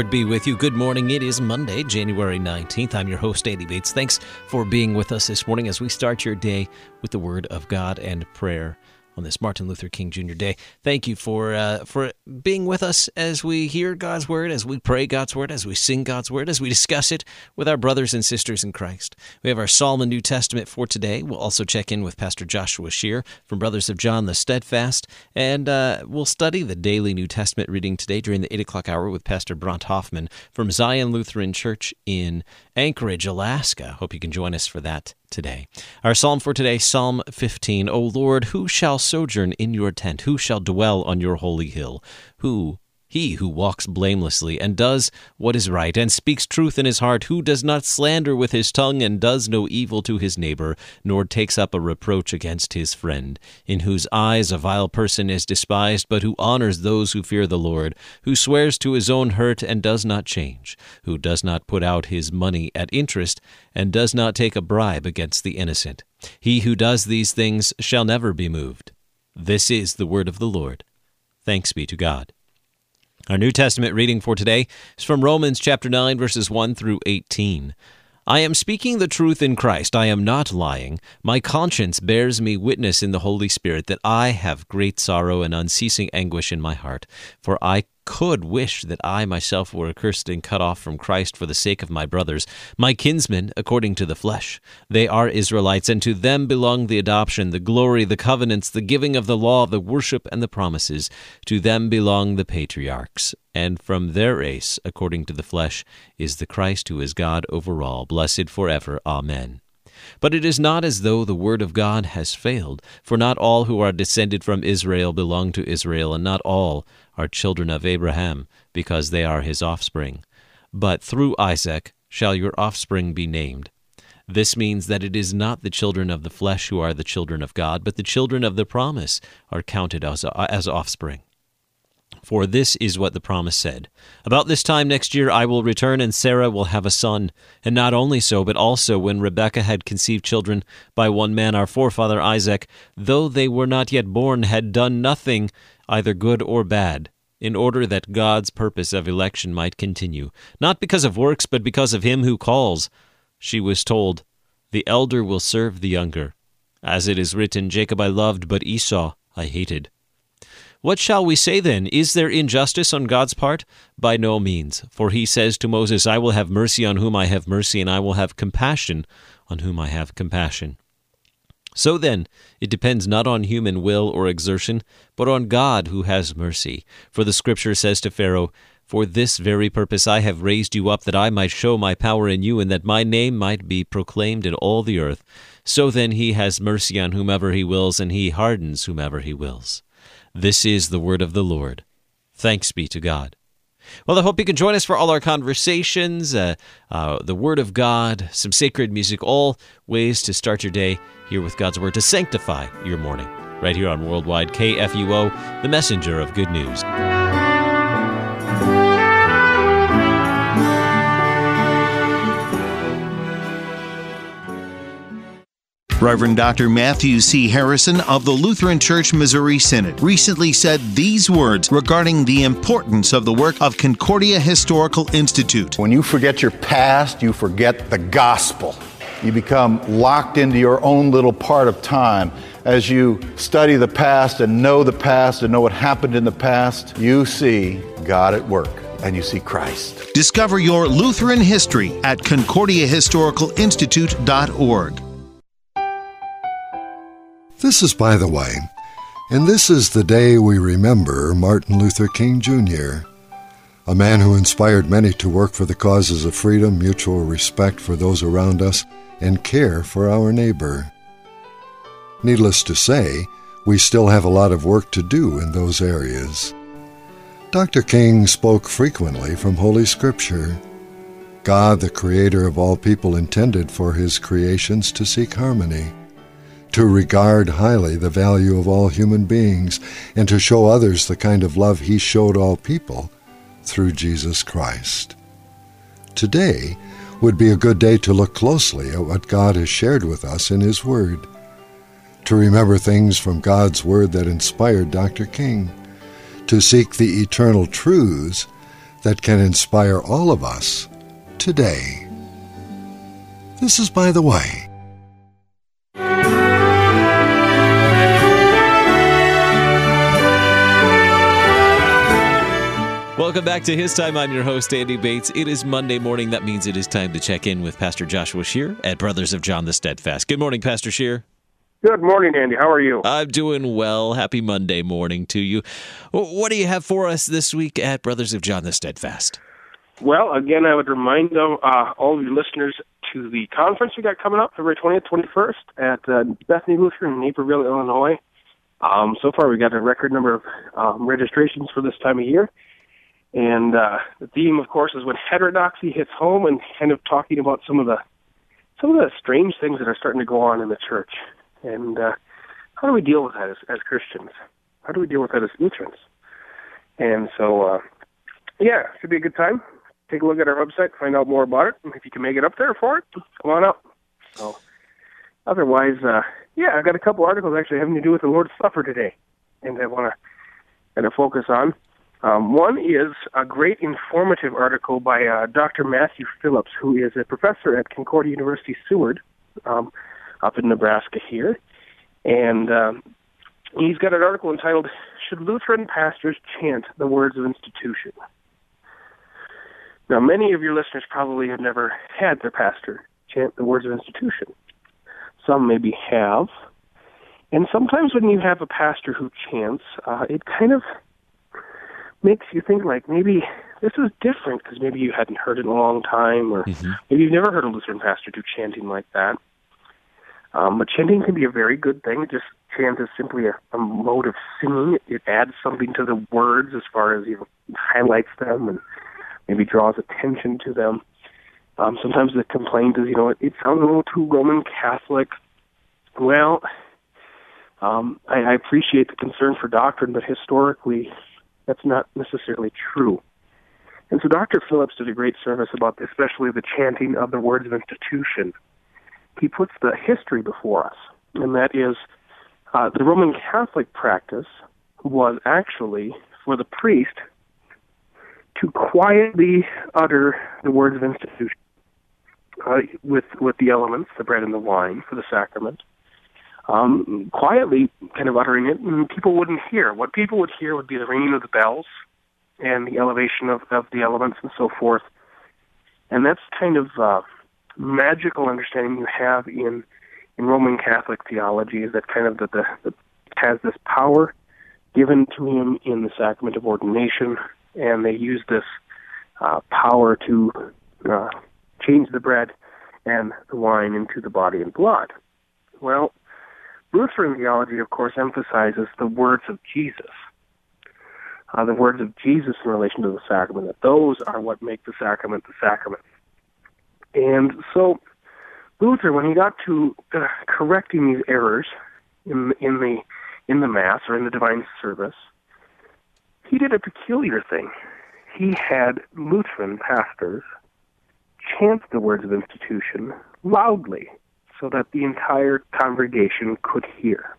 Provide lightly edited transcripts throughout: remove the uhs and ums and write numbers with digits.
Lord be with you. Good morning. It is Monday, January 19th. I'm your host, Andy Bates. Thanks for being with us this morning as we start your day with the Word of God and prayer on this Martin Luther King Jr. Day. Thank you for being with us as we hear God's Word, as we pray God's Word, as we sing God's Word, as we discuss it with our brothers and sisters in Christ. We have our Psalm and New Testament for today. We'll also check in with Pastor Joshua Shear from Brothers of John the Steadfast, and we'll study the daily New Testament reading today during the 8 o'clock hour with Pastor Bront Hoffman from Zion Lutheran Church in Anchorage, Alaska. Hope you can join us for that today. Our psalm for today, Psalm 15. O Lord, who shall sojourn in your tent? Who shall dwell on your holy hill? He who walks blamelessly and does what is right and speaks truth in his heart, who does not slander with his tongue and does no evil to his neighbor, nor takes up a reproach against his friend, in whose eyes a vile person is despised, but who honors those who fear the Lord, who swears to his own hurt and does not change, who does not put out his money at interest and does not take a bribe against the innocent. He who does these things shall never be moved. This is the word of the Lord. Thanks be to God. Our New Testament reading for today is from Romans chapter 9, verses 1 through 18. I am speaking the truth in Christ. I am not lying. My conscience bears me witness in the Holy Spirit that I have great sorrow and unceasing anguish in my heart. For I could wish that I myself were accursed and cut off from Christ for the sake of my brothers, my kinsmen according to the flesh. They are Israelites, and to them belong the adoption, the glory, the covenants, the giving of the law, the worship, and the promises. To them belong the patriarchs, and from their race, according to the flesh, is the Christ who is God over all, blessed forever. Amen. But it is not as though the word of God has failed, for not all who are descended from Israel belong to Israel, and not all are children of Abraham, because they are his offspring. But through Isaac shall your offspring be named. This means that it is not the children of the flesh who are the children of God, but the children of the promise are counted as offspring. For this is what the promise said. About this time next year I will return, and Sarah will have a son. And not only so, but also when Rebekah had conceived children by one man, our forefather Isaac, though they were not yet born, had done nothing, either good or bad, in order that God's purpose of election might continue, not because of works, but because of him who calls. She was told, the elder will serve the younger. As it is written, Jacob I loved, but Esau I hated. What shall we say then? Is there injustice on God's part? By no means. For he says to Moses, I will have mercy on whom I have mercy, and I will have compassion on whom I have compassion. So then, it depends not on human will or exertion, but on God who has mercy. For the Scripture says to Pharaoh, For this very purpose I have raised you up, that I might show my power in you, and that my name might be proclaimed in all the earth. So then he has mercy on whomever he wills, and he hardens whomever he wills. This is the word of the Lord. Thanks be to God. Well, I hope you can join us for all our conversations, the Word of God, some sacred music, all ways to start your day here with God's Word to sanctify your morning. Right here on Worldwide KFUO, the messenger of good news. Reverend Dr. Matthew C. Harrison of the Lutheran Church Missouri Synod recently said these words regarding the importance of the work of Concordia Historical Institute. When you forget your past, you forget the gospel. You become locked into your own little part of time. As you study the past and know what happened in the past, you see God at work and you see Christ. Discover your Lutheran history at ConcordiaHistoricalInstitute.org. This is By the Way, and this is the day we remember Martin Luther King Jr., a man who inspired many to work for the causes of freedom, mutual respect for those around us, and care for our neighbor. Needless to say, we still have a lot of work to do in those areas. Dr. King spoke frequently from Holy Scripture. God, the creator of all people, intended for his creations to seek harmony, to regard highly the value of all human beings, and to show others the kind of love he showed all people through Jesus Christ. Today would be a good day to look closely at what God has shared with us in his Word, to remember things from God's Word that inspired Dr. King, to seek the eternal truths that can inspire all of us today. This is By the Way. Welcome back to His Time. I'm your host, Andy Bates. It is Monday morning. That means it is time to check in with Pastor Joshua Scheer at Brothers of John the Steadfast. Good morning, Pastor Scheer. Good morning, Andy. How are you? I'm doing well. Happy Monday morning to you. What do you have for us this week at Brothers of John the Steadfast? Well, again, I would remind all of your listeners to the conference we got coming up February 20th, 21st at Bethany Lutheran in Naperville, Illinois. So far, we got a record number of registrations for this time of year. And the theme, of course, is when heterodoxy hits home, and kind of talking about some of the strange things that are starting to go on in the church. And how do we deal with that as Christians? How do we deal with that as Lutherans? And so, should be a good time. Take a look at our website, find out more about it. And if you can make it up there for it, come on up. So, otherwise, I've got a couple articles actually having to do with the Lord's Supper today, and I want to kind of focus on. One is a great informative article by Dr. Matthew Phillips, who is a professor at Concordia University, Seward, up in Nebraska here. And he's got an article entitled, Should Lutheran Pastors Chant the Words of Institution? Now, many of your listeners probably have never had their pastor chant the words of institution. Some maybe have. And sometimes when you have a pastor who chants, it kind of makes you think like maybe this is different because maybe you hadn't heard it in a long time, or maybe you've never heard a Lutheran pastor do chanting like that. But chanting can be a very good thing. Just chant is simply a mode of singing. It adds something to the words as far as highlights them and maybe draws attention to them. Sometimes the complaint is, it sounds a little too Roman Catholic. Well, I appreciate the concern for doctrine, but historically, that's not necessarily true. And so Dr. Phillips did a great service about this, especially the chanting of the words of institution. He puts the history before us, and that is the Roman Catholic practice was actually for the priest to quietly utter the words of institution with the elements, the bread and the wine, for the sacrament. Quietly kind of uttering it, and people wouldn't hear. What people would hear would be the ringing of the bells and the elevation of the elements and so forth. And that's kind of magical understanding you have in Roman Catholic theology, is that kind of that has this power given to him in the sacrament of ordination, and they use this power to change the bread and the wine into the body and blood. Well, Lutheran theology, of course, emphasizes the words of Jesus. The words of Jesus in relation to the sacrament, that those are what make the sacrament the sacrament. And so Luther, when he got to correcting these errors in the Mass or in the divine service, he did a peculiar thing. He had Lutheran pastors chant the words of institution loudly, so that the entire congregation could hear.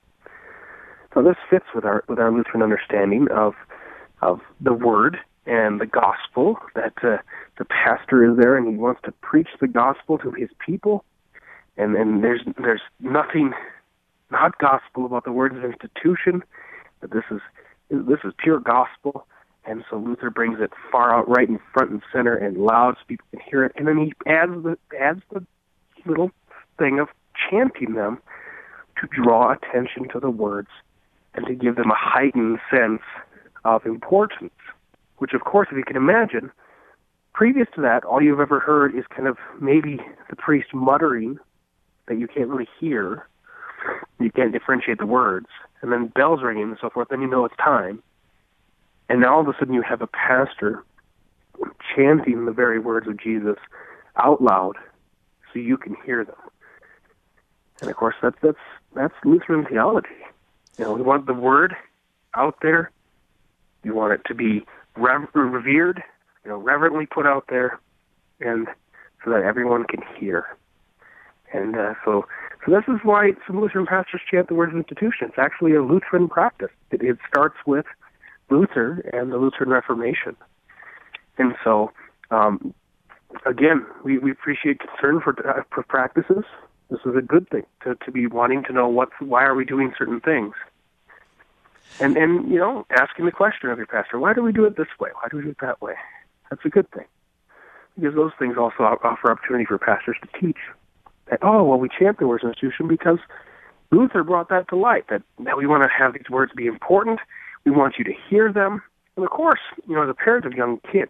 So this fits with our Lutheran understanding of the word and the gospel, that the pastor is there and he wants to preach the gospel to his people, and there's nothing not gospel about the words of institution, that this is pure gospel. And so Luther brings it far out, right in front and center and loud so people can hear it, and then he adds the little thing of chanting them to draw attention to the words and to give them a heightened sense of importance, which, of course, if you can imagine, previous to that, all you've ever heard is kind of maybe the priest muttering that you can't really hear. You can't differentiate the words, and then bells ringing and so forth, then you know it's time. And now all of a sudden you have a pastor chanting the very words of Jesus out loud so you can hear them. And of course, that's Lutheran theology. We want the word out there. We want it to be revered, reverently put out there, and so that everyone can hear. And so this is why some Lutheran pastors chant the words of institution. It's actually a Lutheran practice. It starts with Luther and the Lutheran Reformation. And so, again, we appreciate concern for practices. This is a good thing to be wanting to know why are we doing certain things. And asking the question of your pastor, why do we do it this way? Why do we do it that way? That's a good thing. Because those things also offer opportunity for pastors to teach. That, we chant the words of institution because Luther brought that to light, that we want to have these words be important. We want you to hear them. And of course, as a parent of young kids,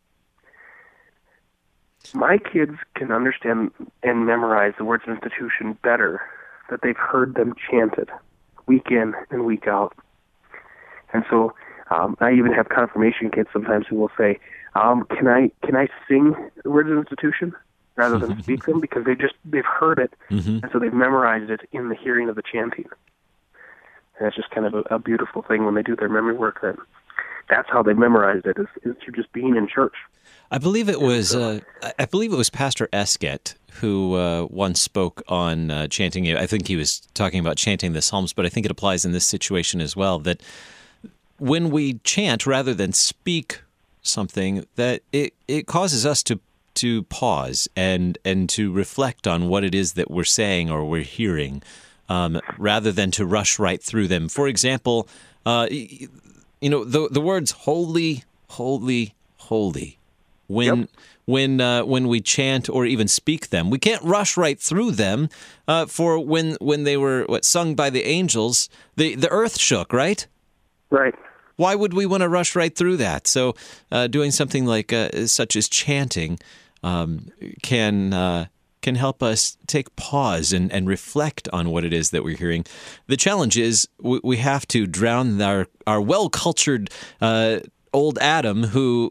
my kids can understand and memorize the words of institution better that they've heard them chanted week in and week out. And so I even have confirmation kids sometimes who will say, can I sing the words of institution rather than speak them, because they've heard it, and so they've memorized it in the hearing of the chanting. And it's just kind of a beautiful thing when they do their memory work. That's how they memorized it, is through just being in church. I believe it was Pastor Esket who once spoke on chanting. I think he was talking about chanting the Psalms, but I think it applies in this situation as well, that when we chant rather than speak something, that it causes us to pause and to reflect on what it is that we're saying or we're hearing, rather than to rush right through them. For example, the words "holy, holy, holy." When we chant or even speak them, we can't rush right through them. For when they were sung by the angels, the earth shook, right? Right. Why would we want to rush right through that? So, doing something like such as chanting can help us take pause and reflect on what it is that we're hearing. The challenge is we have to drown our well-cultured old Adam who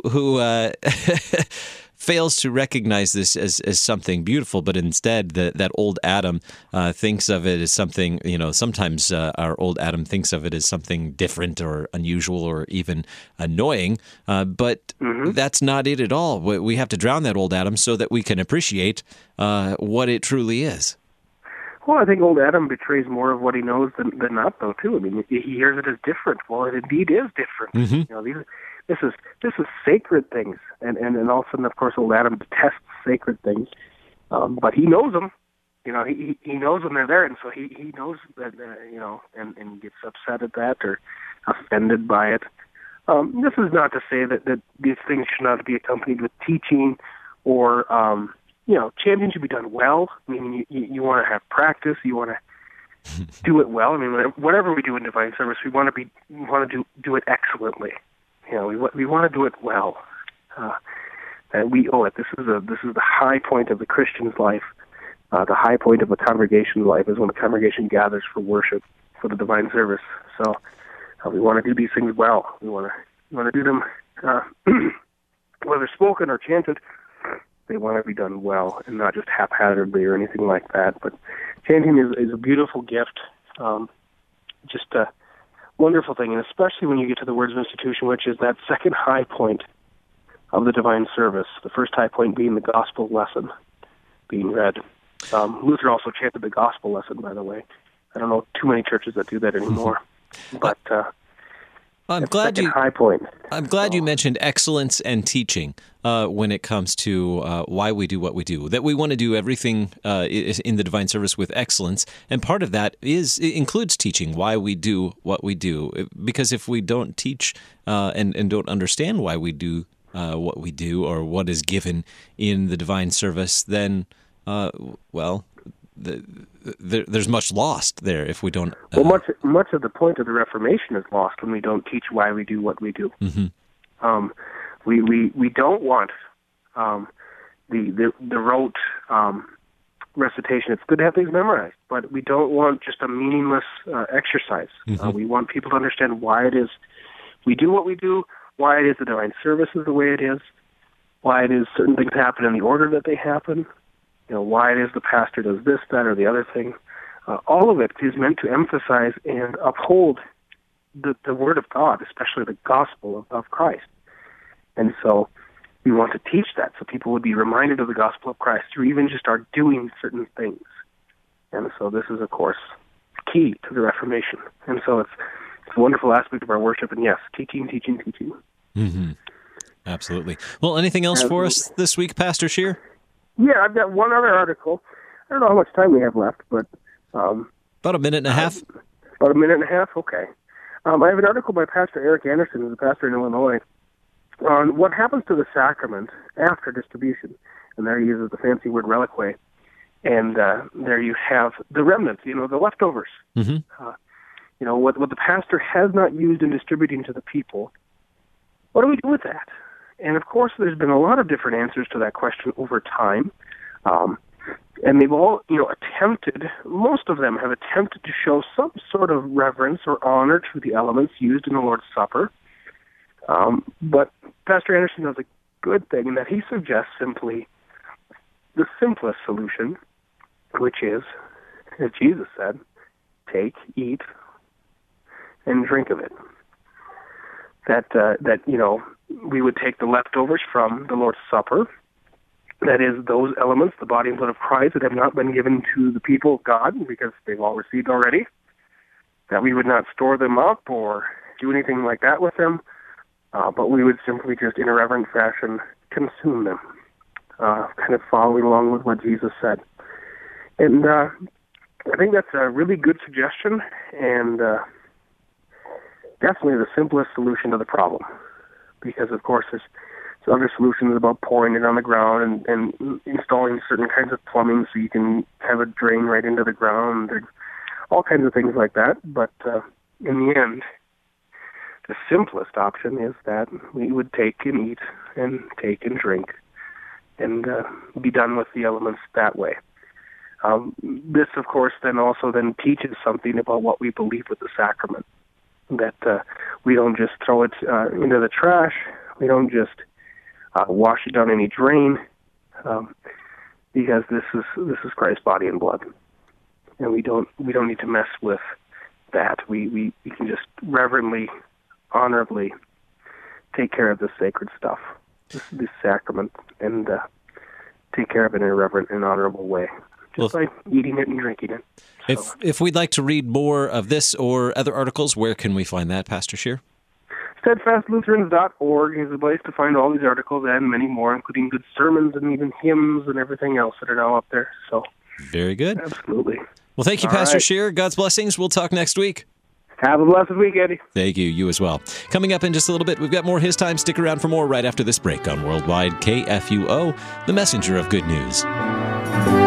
fails to recognize this as something beautiful, but instead that old Adam thinks of it as something, sometimes our old Adam thinks of it as something different or unusual or even annoying, but that's not it at all. We have to drown that old Adam so that we can appreciate what it truly is. Well, I think old Adam betrays more of what he knows than not, though, too. I mean, he hears it as different. Well, it indeed is different. This is sacred things, and all of a sudden, of course, old Adam detests sacred things, but he knows them. He knows when they're there, and so he knows that and gets upset at that or offended by it. This is not to say that these things should not be accompanied with teaching or chanting should be done well. I mean, you want to have practice. You want to do it well. I mean, whatever we do in divine service, we want to do it excellently. We want to do it well, and we owe it. This is the high point of the Christian's life. The high point of a congregation's life is when the congregation gathers for worship, for the divine service. So we want to do these things well. We want to do them, whether spoken or chanted. They want to be done well and not just haphazardly or anything like that. But chanting is a beautiful gift, just a wonderful thing, and especially when you get to the words of institution, which is that second high point of the divine service, the first high point being the gospel lesson being read. Luther also chanted the gospel lesson, by the way. I don't know too many churches that do that anymore, but I'm glad high point. I'm glad you mentioned excellence and teaching when it comes to why we do what we do. That we want to do everything in the divine service with excellence, and part of that includes teaching why we do what we do. Because if we don't teach and don't understand why we do what we do or what is given in the divine service, then there's much lost there if we don't. Much of the point of the Reformation is lost when we don't teach why we do what we do. We don't want the rote recitation. It's good to have things memorized, but we don't want just a meaningless exercise. We want people to understand why it is we do what we do, why it is the divine service is the way it is, why it is certain things happen in the order that they happen. Why it is the pastor does this, that, or the other thing. All of it is meant to emphasize and uphold the Word of God, especially the gospel of Christ. And so we want to teach that so people would be reminded of the gospel of Christ through even just our doing certain things. And so this is, of course, key to the Reformation. And so it's a wonderful aspect of our worship. And yes, teaching. Absolutely. Well, anything else for us this week, Pastor Scheer? Yeah, I've got one other article. I don't know how much time we have left, but... about a minute and a half. About a minute and a half? Okay. I have an article by Pastor Eric Anderson, who's a pastor in Illinois, on what happens to the sacrament after distribution. And there he uses the fancy word reliquae. And there you have the remnants, the leftovers. Mm-hmm. What the pastor has not used in distributing to the people. What do we do with that? And of course, there's been a lot of different answers to that question over time. And they've all, attempted, most of them have attempted to show some sort of reverence or honor to the elements used in the Lord's Supper. But Pastor Anderson does a good thing in that he suggests simply the simplest solution, which is, as Jesus said, take, eat, and drink of it. That we would take the leftovers from the Lord's Supper, that is, those elements, the body and blood of Christ, that have not been given to the people of God because they've all received already, that we would not store them up or do anything like that with them, but we would simply just, in a reverent fashion, consume them, kind of following along with what Jesus said. And I think that's a really good suggestion, and definitely the simplest solution to the problem, because, of course, there's other solutions about pouring it on the ground and installing certain kinds of plumbing so you can have a drain right into the ground. There's all kinds of things like that. But in the end, the simplest option is that we would take and eat and take and drink and be done with the elements that way. This, of course, then teaches something about what we believe with the sacrament, that we don't just throw it into the trash. We don't just wash it down any drain, because this is Christ's body and blood, and we don't need to mess with that. We can just reverently, honorably take care of this sacred stuff, this sacrament, and take care of it in a reverent and honorable way, just by eating it and drinking it. If we'd like to read more of this or other articles, where can we find that, Pastor Scheer? SteadfastLutherans.org is the place to find all these articles and many more, including good sermons and even hymns and everything else that are now up there. So, very good. Absolutely. Well, thank you, Pastor Scheer. God's blessings. We'll talk next week. Have a blessed week, Eddie. Thank you. You as well. Coming up in just a little bit, we've got more His Time. Stick around for more right after this break on Worldwide KFUO, the messenger of good news.